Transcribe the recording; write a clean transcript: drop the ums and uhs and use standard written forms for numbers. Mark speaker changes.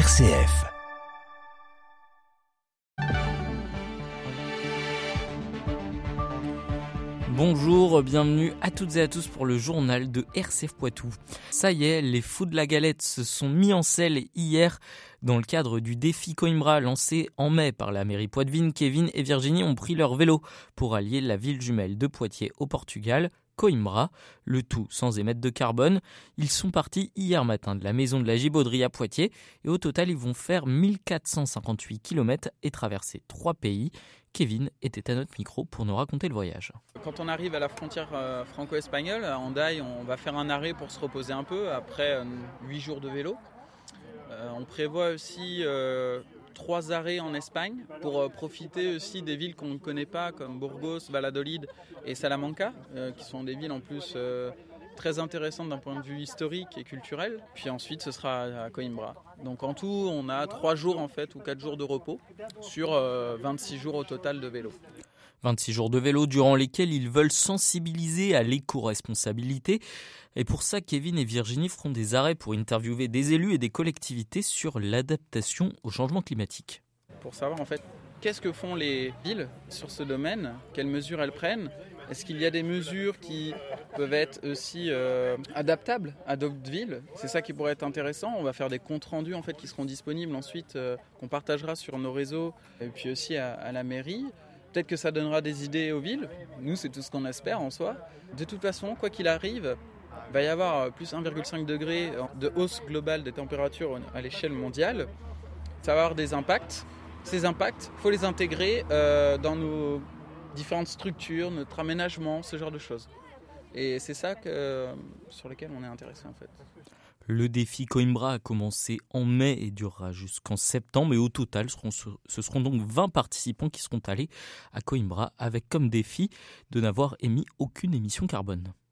Speaker 1: RCF.
Speaker 2: Bonjour, bienvenue à toutes et à tous pour le journal de RCF Poitou. Ça y est, les Fous de la Galette se sont mis en selle hier dans le cadre du défi Coimbra lancé en mai par la mairie poitevine. Kevin et Virginie ont pris leur vélo pour allier la ville jumelle de Poitiers au Portugal, Coimbra, le tout sans émettre de carbone. Ils sont partis hier matin de la maison de la Gibauderie à Poitiers et au total ils vont faire 1458 km et traverser 3 pays. Kevin était à notre micro pour nous raconter le voyage.
Speaker 3: Quand on arrive à la frontière franco-espagnole, à Hendaye, on va faire un arrêt pour se reposer un peu après 8 jours de vélo. On prévoit aussi 3 arrêts en Espagne pour profiter aussi des villes qu'on ne connaît pas comme Burgos, Valladolid et Salamanca, qui sont des villes en plus très intéressantes d'un point de vue historique et culturel. Puis ensuite ce sera à Coimbra. Donc en tout on a 3 jours en fait ou 4 jours de repos sur 26 jours au total de vélo.
Speaker 2: 26 jours de vélo durant lesquels ils veulent sensibiliser à l'éco-responsabilité. Et pour ça, Kevin et Virginie feront des arrêts pour interviewer des élus et des collectivités sur l'adaptation au changement climatique.
Speaker 3: Pour savoir en fait qu'est-ce que font les villes sur ce domaine, quelles mesures elles prennent. Est-ce qu'il y a des mesures qui peuvent être aussi adaptables à d'autres villes ? C'est ça qui pourrait être intéressant. On va faire des comptes rendus en fait, qui seront disponibles ensuite, qu'on partagera sur nos réseaux et puis aussi à la mairie. Peut-être que ça donnera des idées aux villes. Nous, c'est tout ce qu'on espère en soi. De toute façon, quoi qu'il arrive, il va y avoir plus 1,5 degré de hausse globale des températures à l'échelle mondiale. Ça va avoir des impacts. Ces impacts, il faut les intégrer dans nos différentes structures, notre aménagement, ce genre de choses. Et c'est ça sur lequel on est intéressé en fait.
Speaker 2: Le défi Coimbra a commencé en mai et durera jusqu'en septembre. Et au total, ce seront donc 20 participants qui seront allés à Coimbra avec comme défi de n'avoir émis aucune émission carbone.